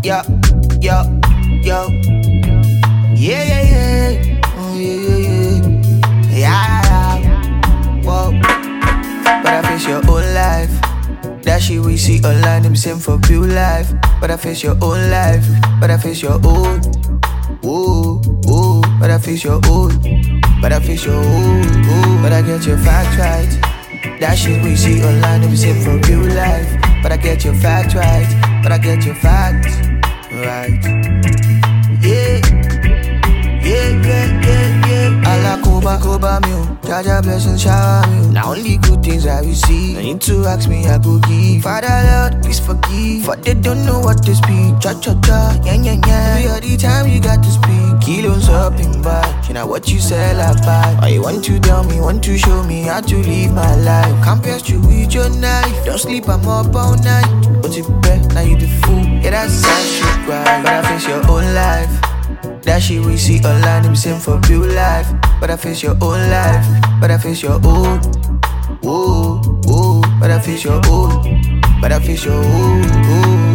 yo, yo, yo. Yeah, yeah, yeah. Oh, yeah, yeah, yeah. Yeah, whoa. But I face your own life. That shit we see online, them same for real life. But I face your own life. But I face your own. Ooh, ooh. But I face your own. But I face your own. Ooh. But I get your facts right. That shit we see online, them same for real life. But I get your facts right. But I get your facts right. Yeah. Yeah, yeah, yeah, yeah. Allah Koba me, Jaja blessings shower me. Now only good things I will see. No need to ask me, I go give. Father Lord, please forgive. For they don't know what to speak. Cha cha cha, yeah yeah yeah. Every other time you got to speak. Kilos up in back. You know what you sell I buy. Why you want to tell me, want to show me how to live my life. Compares you with your knife. Don't sleep, I'm up all night. But you bet, now you the fool. Yeah, that's how shit right. But I face your own life. That shit we see online, them same for real life. But I face your own life. But I face your own. Ooh, ooh. But I face your own. But I face your own. Ooh.